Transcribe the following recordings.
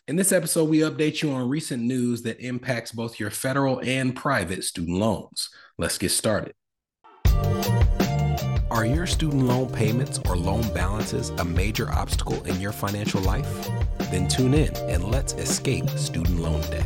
In this episode, we update you on recent news that impacts both your federal and private student loans. Let's get started. Are your student loan payments or loan balances a major obstacle in your financial life? Then tune in and let's escape student loan debt.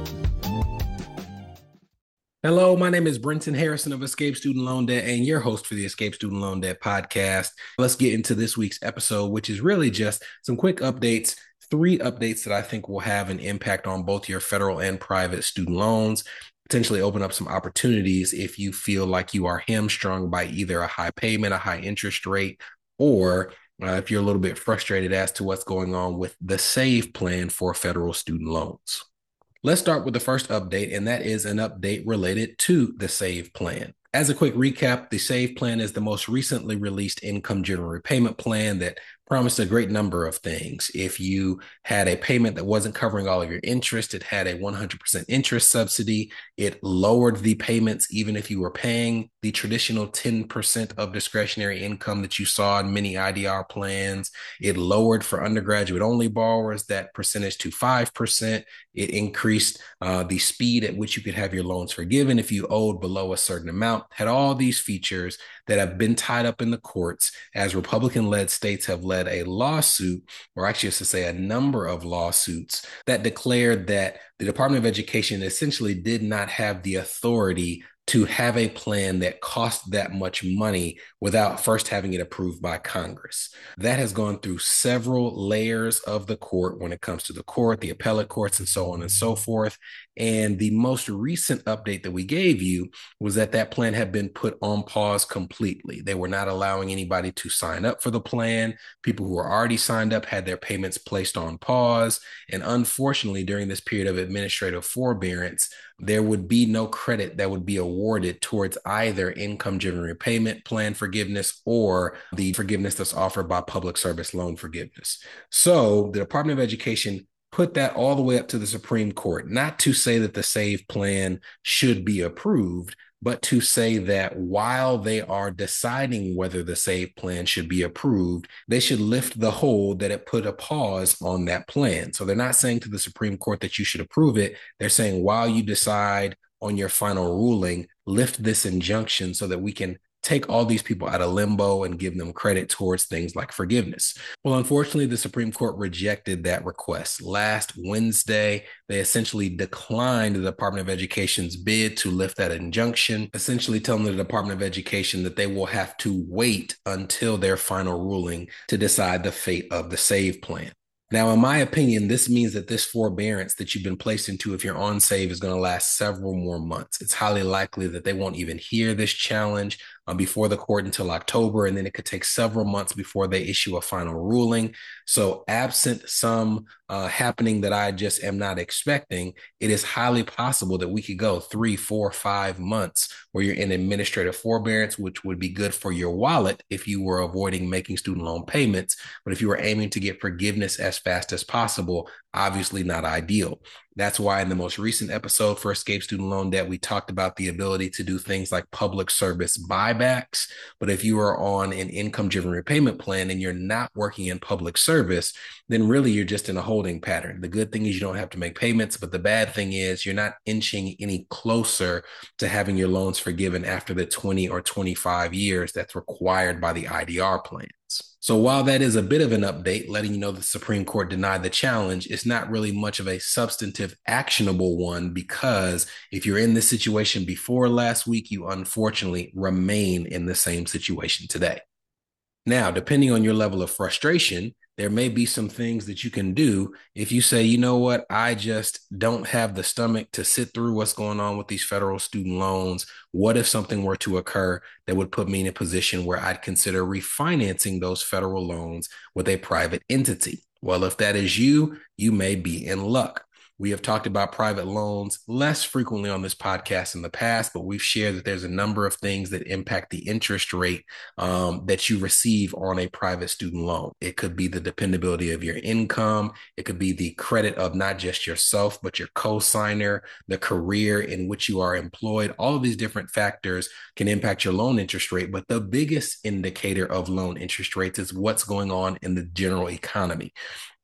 Hello, my name is Brenton Harrison of Escape Student Loan Debt and your host for the Escape Student Loan Debt podcast. Let's get into this week's episode, which is really just some quick updates. 3 updates that I think will have an impact on both your federal and private student loans, potentially open up some opportunities if you feel like you are hamstrung by either a high payment, a high interest rate, or if you're a little bit frustrated as to what's going on with the SAVE plan for federal student loans. Let's start with the first update, and that is an update related to the SAVE plan. As a quick recap, the SAVE plan is the most recently released income general repayment plan that promised a great number of things. If you had a payment that wasn't covering all of your interest, it had a 100% interest subsidy. It lowered the payments even if you were paying the traditional 10% of discretionary income that you saw in many IDR plans. It lowered for undergraduate only borrowers that percentage to 5%. It increased the speed at which you could have your loans forgiven if you owed below a certain amount. Had all these features that have been tied up in the courts as Republican-led states have led a lawsuit, or actually, I should say, a number of lawsuits that declared that the Department of Education essentially did not have the authority to have a plan that cost that much money without first having it approved by Congress. That has gone through several layers of the court when it comes to the court, the appellate courts, and so on and so forth. And the most recent update that we gave you was that that plan had been put on pause completely. They were not allowing anybody to sign up for the plan. People who were already signed up had their payments placed on pause. And unfortunately, during this period of administrative forbearance, there would be no credit that would be awarded towards either income general repayment plan forgiveness or the forgiveness that's offered by public service loan forgiveness. So the Department of Education put that all the way up to the Supreme Court, not to say that the SAVE plan should be approved, but to say that while they are deciding whether the SAVE plan should be approved, they should lift the hold that it put a pause on that plan. So they're not saying to the Supreme Court that you should approve it. They're saying while you decide on your final ruling, lift this injunction so that we can take all these people out of limbo and give them credit towards things like forgiveness. Well, unfortunately, the Supreme Court rejected that request. Last Wednesday, they essentially declined the Department of Education's bid to lift that injunction, essentially telling the Department of Education that they will have to wait until their final ruling to decide the fate of the SAVE plan. Now, in my opinion, this means that this forbearance that you've been placed into if you're on SAVE is going to last several more months. It's highly likely that they won't even hear this challenge before the court until October, and then it could take several months before they issue a final ruling. So absent some happening that I just am not expecting, it is highly possible that we could go 3, 4, 5 months where you're in administrative forbearance, which would be good for your wallet if you were avoiding making student loan payments. But if you were aiming to get forgiveness as fast as possible, obviously not ideal. That's why in the most recent episode for Escape Student Loan Debt, we talked about the ability to do things like public service buybacks. But if you are on an income driven repayment plan and you're not working in public service, then really you're just in a holding pattern. The good thing is you don't have to make payments, but the bad thing is you're not inching any closer to having your loans forgiven after the 20 or 25 years that's required by the IDR plans. So while that is a bit of an update, letting you know the Supreme Court denied the challenge, it's not really much of a substantive, actionable one, because if you're in this situation before last week, you unfortunately remain in the same situation today. Now, depending on your level of frustration, there may be some things that you can do if you say, you know what, I just don't have the stomach to sit through what's going on with these federal student loans. What if something were to occur that would put me in a position where I'd consider refinancing those federal loans with a private entity? Well, if that is you, you may be in luck. We have talked about private loans less frequently on this podcast in the past, but we've shared that there's a number of things that impact the interest rate that you receive on a private student loan. It could be the dependability of your income. It could be the credit of not just yourself, but your co-signer, the career in which you are employed. All of these different factors can impact your loan interest rate, but the biggest indicator of loan interest rates is what's going on in the general economy.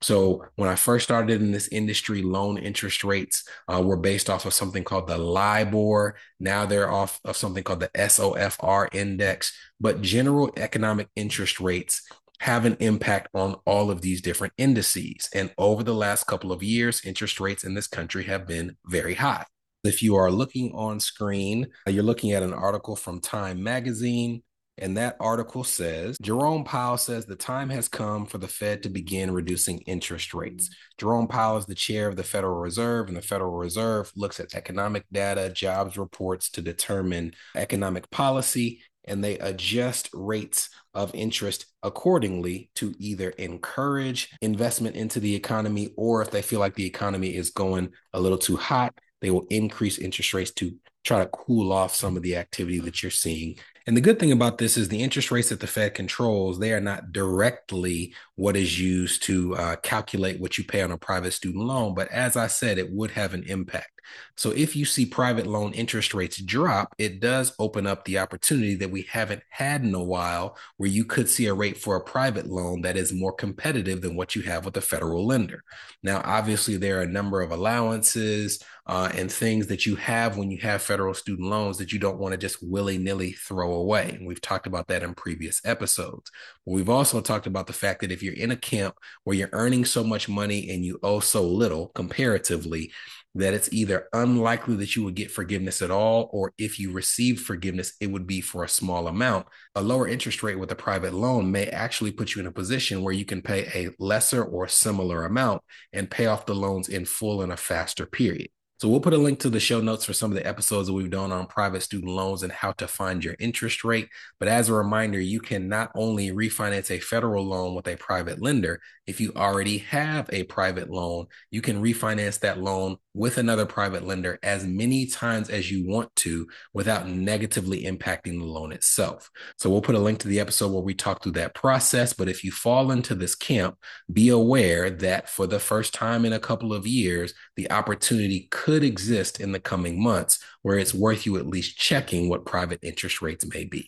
So when I first started in this industry, loan interest rates were based off of something called the LIBOR. Now they're off of something called the SOFR index. But general economic interest rates have an impact on all of these different indices. And over the last couple of years, interest rates in this country have been very high. If you are looking on screen, you're looking at an article from Time Magazine. And that article says, Jerome Powell says the time has come for the Fed to begin reducing interest rates. Jerome Powell is the chair of the Federal Reserve, and the Federal Reserve looks at economic data, jobs reports to determine economic policy, and they adjust rates of interest accordingly to either encourage investment into the economy, or if they feel like the economy is going a little too hot, they will increase interest rates to try to cool off some of the activity that you're seeing. And the good thing about this is the interest rates that the Fed controls, they are not directly what is used to calculate what you pay on a private student loan. But as I said, it would have an impact. So if you see private loan interest rates drop, it does open up the opportunity that we haven't had in a while, where you could see a rate for a private loan that is more competitive than what you have with a federal lender. Now, obviously, there are a number of allowances and things that you have when you have federal student loans that you don't want to just willy-nilly throw away. And we've talked about that in previous episodes. But we've also talked about the fact that if you're in a camp where you're earning so much money and you owe so little comparatively, that it's either unlikely that you would get forgiveness at all, or if you receive forgiveness, it would be for a small amount. A lower interest rate with a private loan may actually put you in a position where you can pay a lesser or similar amount and pay off the loans in full in a faster period. So we'll put a link to the show notes for some of the episodes that we've done on private student loans and how to find your interest rate. But as a reminder, you can not only refinance a federal loan with a private lender. If you already have a private loan, you can refinance that loan with another private lender as many times as you want to without negatively impacting the loan itself. So we'll put a link to the episode where we talk through that process. But if you fall into this camp, be aware that for the first time in a couple of years, the opportunity could exist in the coming months where it's worth you at least checking what private interest rates may be.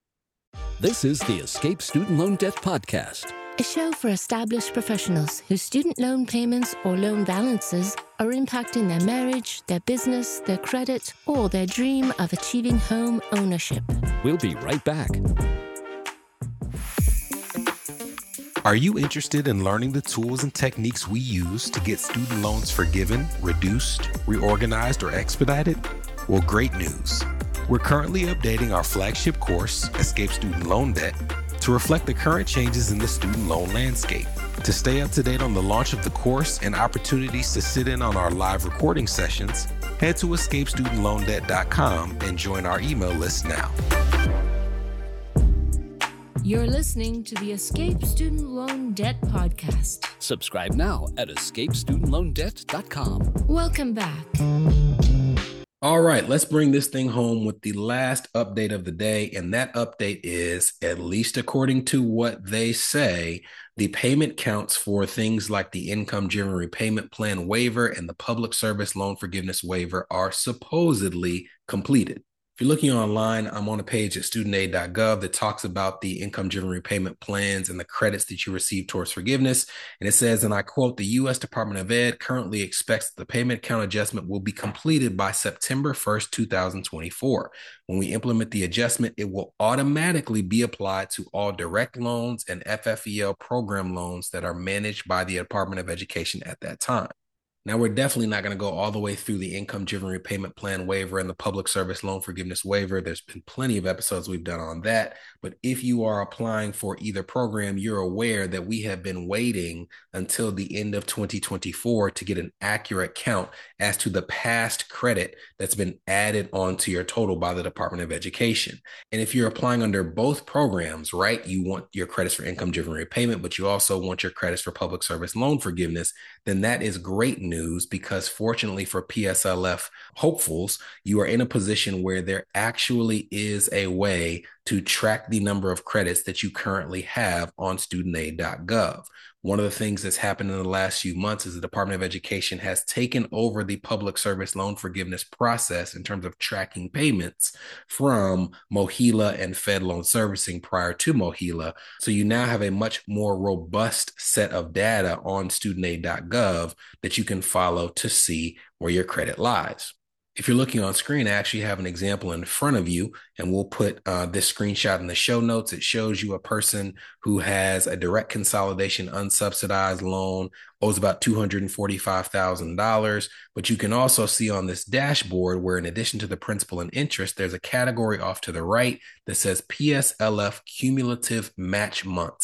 This is the Escape Student Loan Debt Podcast, a show for established professionals whose student loan payments or loan balances are impacting their marriage, their business, their credit, or their dream of achieving home ownership. We'll be right back. Are you interested in learning the tools and techniques we use to get student loans forgiven, reduced, reorganized, or expedited? Well, great news. We're currently updating our flagship course, Escape Student Loan Debt, to reflect the current changes in the student loan landscape. To stay up to date on the launch of the course and opportunities to sit in on our live recording sessions, head to escapestudentloandebt.com and join our email list now. You're listening to the Escape Student Loan Debt Podcast. Subscribe now at escapestudentloandebt.com. Welcome back. All right, let's bring this thing home with the last update of the day. And that update is, at least according to what they say, the payment counts for things like the income-driven repayment plan waiver and the public service loan forgiveness waiver are supposedly completed. If you're looking online, I'm on a page at studentaid.gov that talks about the income-driven repayment plans and the credits that you receive towards forgiveness. And it says, and I quote, the U.S. Department of Ed currently expects that the payment count adjustment will be completed by September 1st, 2024. When we implement the adjustment, it will automatically be applied to all direct loans and FFEL program loans that are managed by the Department of Education at that time. Now, we're definitely not going to go all the way through the income-driven repayment plan waiver and the public service loan forgiveness waiver. There's been plenty of episodes we've done on that. But if you are applying for either program, you're aware that we have been waiting until the end of 2024 to get an accurate count as to the past credit that's been added onto your total by the Department of Education. And if you're applying under both programs, right, you want your credits for income-driven repayment, but you also want your credits for public service loan forgiveness, then that is great news, because fortunately for PSLF hopefuls, you are in a position where there actually is a way to track the number of credits that you currently have on studentaid.gov. One of the things that's happened in the last few months is the Department of Education has taken over the public service loan forgiveness process in terms of tracking payments from MOHELA and Fed Loan Servicing prior to MOHELA. So you now have a much more robust set of data on studentaid.gov that you can follow to see where your credit lies. If you're looking on screen, I actually have an example in front of you, and we'll put this screenshot in the show notes. It shows you a person who has a direct consolidation unsubsidized loan, owes about $245,000. But you can also see on this dashboard where, in addition to the principal and interest, there's a category off to the right that says PSLF cumulative match months,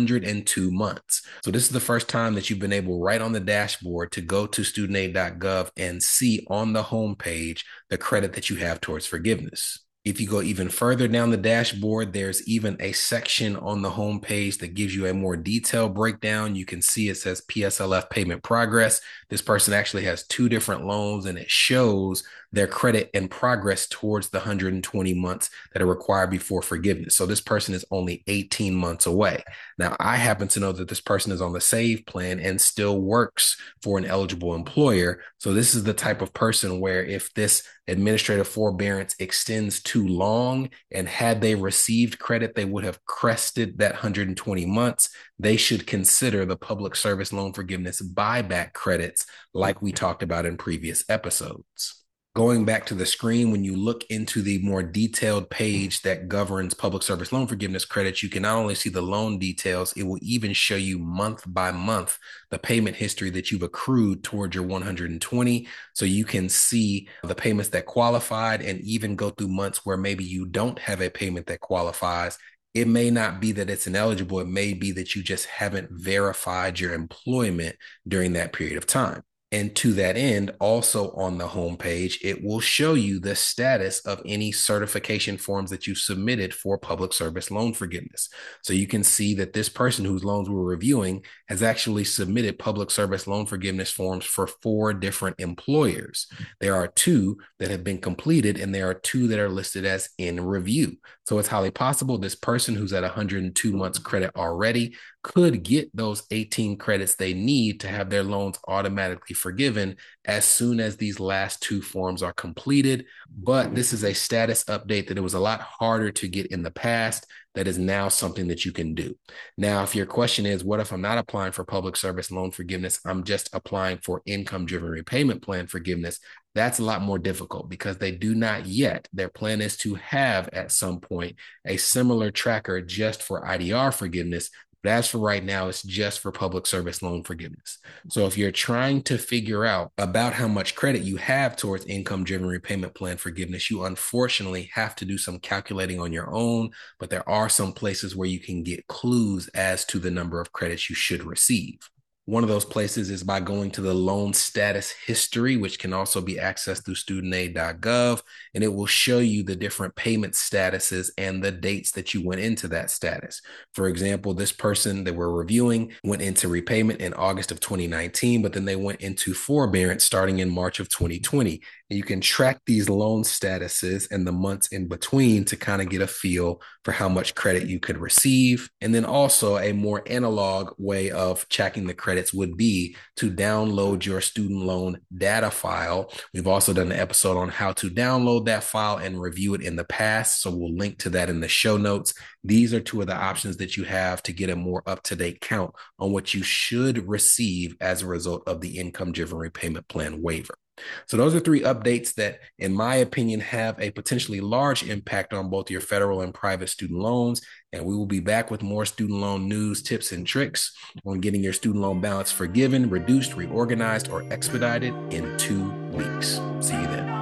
102 months. So this is the first time that you've been able, right on the dashboard, to go to studentaid.gov and see on the homepage the credit that you have towards forgiveness. If you go even further down the dashboard, there's even a section on the homepage that gives you a more detailed breakdown. You can see it says PSLF payment progress. This person actually has 2 different loans, and it shows their credit and progress towards the 120 months that are required before forgiveness. So this person is only 18 months away. Now, I happen to know that this person is on the SAVE plan and still works for an eligible employer. So this is the type of person where, if this administrative forbearance extends too long, and had they received credit, they would have crested that 120 months, they should consider the public service loan forgiveness buyback credits like we talked about in previous episodes. Going back to the screen, when you look into the more detailed page that governs public service loan forgiveness credits, you can not only see the loan details, it will even show you month by month the payment history that you've accrued towards your 120. So you can see the payments that qualified, and even go through months where maybe you don't have a payment that qualifies. It may not be that it's ineligible. It may be that you just haven't verified your employment during that period of time. And to that end, also on the homepage, it will show you the status of any certification forms that you submitted for public service loan forgiveness. So you can see that this person whose loans we're reviewing has actually submitted public service loan forgiveness forms for 4 different employers. There are 2 that have been completed, and there are 2 that are listed as in review. So it's highly possible this person who's at 102 months credit already could get those 18 credits they need to have their loans automatically forgiven as soon as these last 2 forms are completed. But this is a status update that it was a lot harder to get in the past. That is now something that you can do. Now, if your question is, what if I'm not applying for public service loan forgiveness, I'm just applying for income-driven repayment plan forgiveness? That's a lot more difficult, because they do not yet. Their plan is to have at some point a similar tracker just for IDR forgiveness. But as for right now, it's just for public service loan forgiveness. So if you're trying to figure out about how much credit you have towards income-driven repayment plan forgiveness, you unfortunately have to do some calculating on your own, but there are some places where you can get clues as to the number of credits you should receive. One of those places is by going to the loan status history, which can also be accessed through studentaid.gov, and it will show you the different payment statuses and the dates that you went into that status. For example, this person that we're reviewing went into repayment in August of 2019, but then they went into forbearance starting in March of 2020. And you can track these loan statuses and the months in between to kind of get a feel for how much credit you could receive. And then also a more analog way of checking the credits would be to download your student loan data file. We've also done an episode on how to download that file and review it in the past, so we'll link to that in the show notes. These are 2 of the options that you have to get a more up-to-date count on what you should receive as a result of the income-driven repayment plan waiver. So those are 3 updates that, in my opinion, have a potentially large impact on both your federal and private student loans. And we will be back with more student loan news, tips, and tricks on getting your student loan balance forgiven, reduced, reorganized, or expedited in 2 weeks. See you then.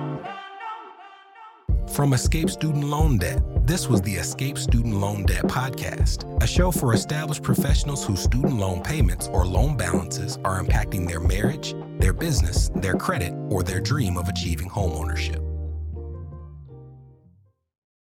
From Escape Student Loan Debt, this was the Escape Student Loan Debt Podcast, a show for established professionals whose student loan payments or loan balances are impacting their marriage, their business, their credit, or their dream of achieving homeownership.